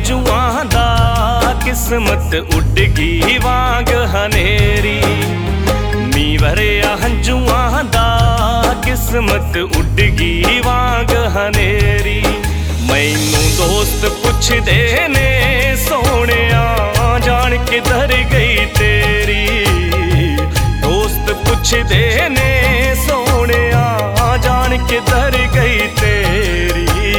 ਹੰਝੂਆਂ ਦਾ ਕਿਸਮਤ ਉੱਡ ਗਈ ਵਾਂਗ ਹਨੇਰੀ। ਮੀਂਹ ਵਰਿਆ ਹੰਝੂਆਂ ਦਾ ਕਿਸਮਤ ਉੱਡ ਗਈ ਵਾਂਗ ਹਨੇਰੀ। ਮੈਨੂੰ ਦੋਸਤ ਪੁੱਛਦੇ ਨੇ ਸੋਹਣਿਆ ਜਾਣ ਕਿਧਰ ਗਈ ਤੇਰੀ। ਦੋਸਤ ਪੁੱਛਦੇ ਨੇ ਸੋਹਣਿਆ ਜਾਣ ਕਿਧਰ ਗਈ ਤੇਰੀ।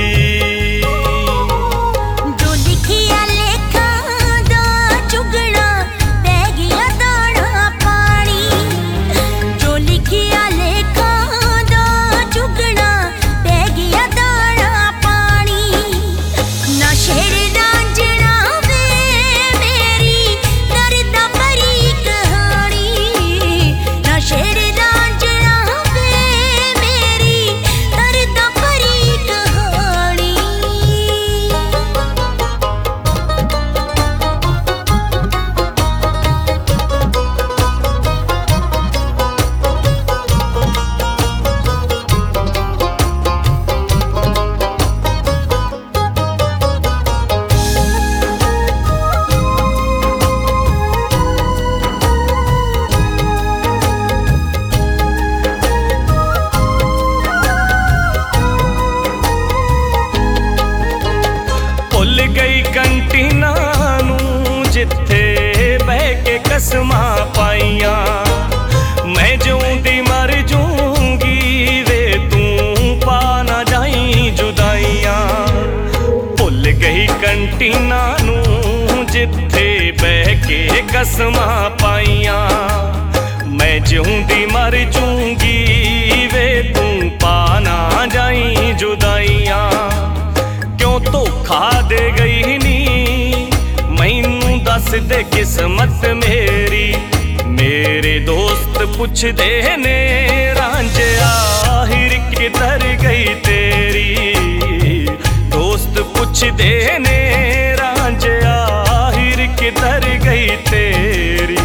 ਕੰਟੀਨਾਂ ਨੂੰ ਜਿੱਥੇ ਬਹਿ ਕੇ ਕਸਮਾਂ ਪਾਈਆਂ। ਮੈਂ ਜਿਉਂਦੀ ਮਰ ਜੂੰਗੀ ਵੇ ਤੂੰ ਪਾ ਨਾ ਜਾਈਂ ਜੁਦਾਈਆਂ। ਭੁੱਲ ਗਈ ਕੰਟੀਨਾਂ ਨੂੰ ਜਿੱਥੇ ਬਹਿ ਕੇ ਕਸਮਾਂ ਪਾਈਆਂ। ਮੈਂ ਜਿਉਂਦੀ ਮਰ ਜੂੰਗੀ ਵੇ ਤੂੰ ਪਾ ਨਾ ਜਾਈਂ ਜੁਦਾਈਆਂ। ਕਿਉਂ ਧੋਖਾ ਦੇ ਗਈ ਨੀ ਮੈਨੂੰ ਦੱਸ ਦੇ ਕਿਸਮਤ ਮੇਰੀ। ਮੇਰੇ ਦੋਸਤ ਪੁੱਛਦੇ ਨੇ ਰਾਂਝਿਆ ਆਖਿਰ ਕਿਧਰ ਗਈ ਤੇਰੀ। ਦੋਸਤ ਪੁੱਛਦੇ ਨੇ ਰਾਂਝਿਆ ਆਖਿਰ ਕਿਧਰ ਗਈ ਤੇਰੀ।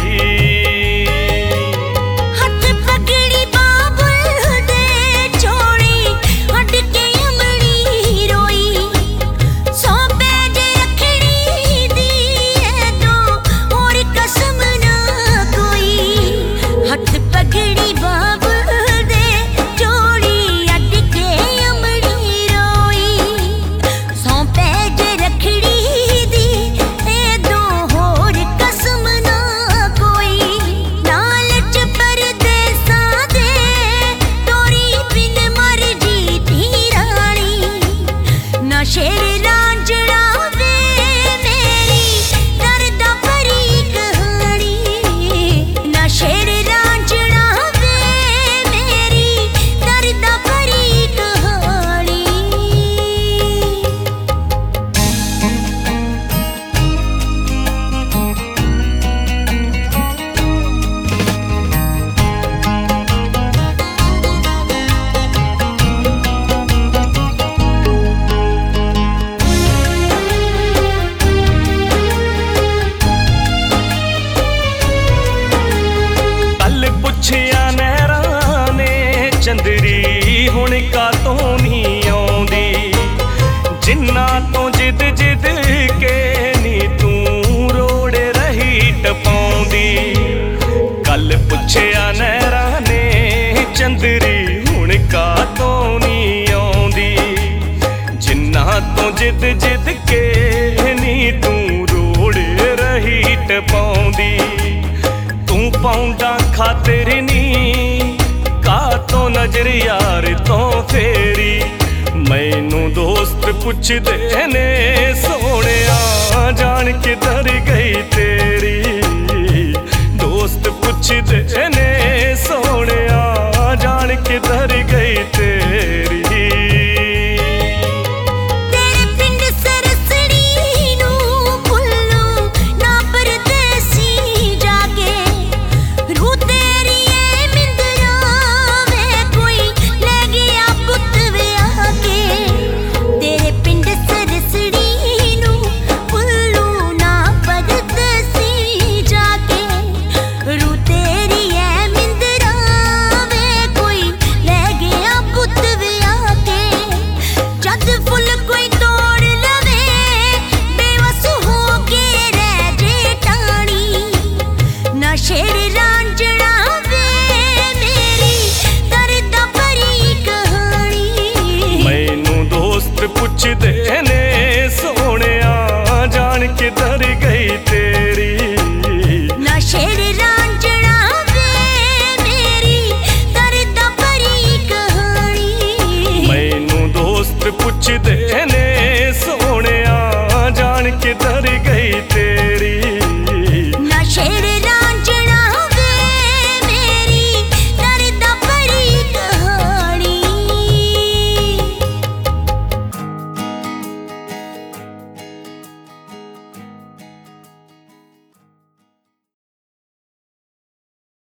ਪੁੱਛਿਆ ਨਹਿਰਾਂ ਨੇ ਚੰਦਰੀ ਹੁਣ ਕਾਤੋਂ ਨੀ ਆਉਂਦੀ। ਜਿੰਨਾਂ ਤੋਂ ਜਿੱਦ ਜਿੱਦ ਕੇ ਨੀ ਤੂੰ ਰੋੜੇ ਰਹੀ ਟਪਾਉਂਦੀ। ਕੱਲ ਪੁੱਛਿਆ ਨਹਿਰਾਂ ਨੇ ਚੰਦਰੀ ਹੁਣ ਕਾਤੋਂ ਨੀ ਆਉਂਦੀ। ਜਿੰਨਾਂ ਤੋਂ ਜਿੱਦ ਜਿੱਦ ਕੇ ਨੀ ਤੂੰ ਰੋੜੇ ਰਹੀ ਟਪਾਉਂਦੀ। ਤੂੰ ਪਾਉਂਦਾ ਖਾਤਰ ਨੀ ਕਾਤੋਂ ਨਜ਼ਰ ਯਾਰ ਤੋਂ ਫੇਰੀ। ਮੈਨੂੰ ਦੋਸਤ ਪੁੱਛਦੇ ਨੇ ਸੋਹਣਿਆ ਜਾਣ ਕਿਧਰ ਗਈ ਤੇਰੀ। ਦੋਸਤ ਪੁੱਛਦੇ ਨੇ ਸੋਹਣਿਆ ਜਾਣ ਕਿਧਰ ਗਈ ਤੇਰੀ। ਪੁੱਛਦੇ ਨੇ ਸੋਹਣਿਆ ਜਾਣ ਕਿੱਧਰ ਗਈ ਤੇ